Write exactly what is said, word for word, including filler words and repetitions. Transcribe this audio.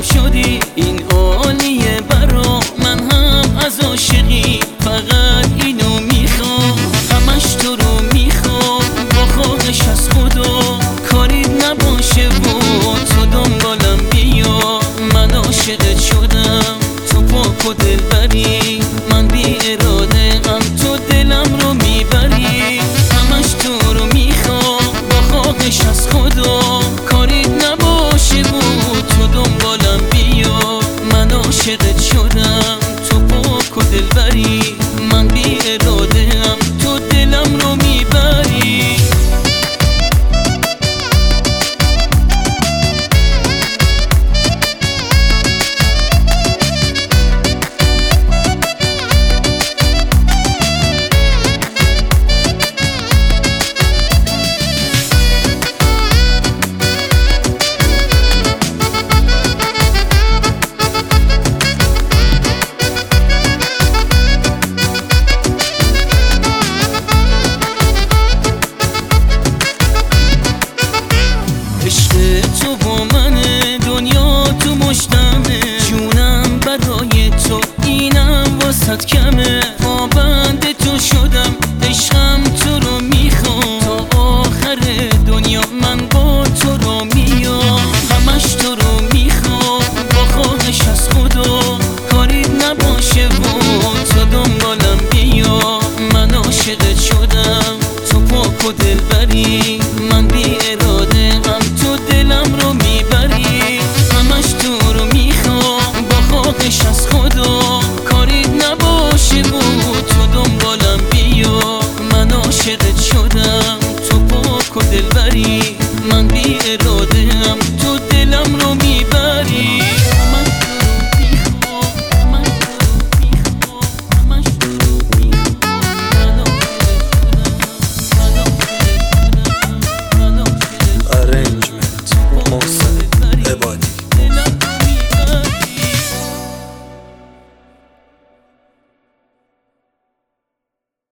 شدی این عالیه برا من، هم از عاشقی فقط اینو میخوام، همش تو رو میخوام با خواهش از خدا کاریت نباشه و تو دنبالم بیا. من عاشقت شدم تو پاک و دلبری، من بی اراده ام تو دلم رو میبری، همش تو رو میخوام با خواهش از خدا کاریت نباشه و تو دنبالم بیا. من عاشقت شدم تو پاک و دلبری، من بی اراده ام تو دلم رو میبری. عشق تو با منه، دنیا تو مشتمه، جونم برای تو اینم واسط کمه.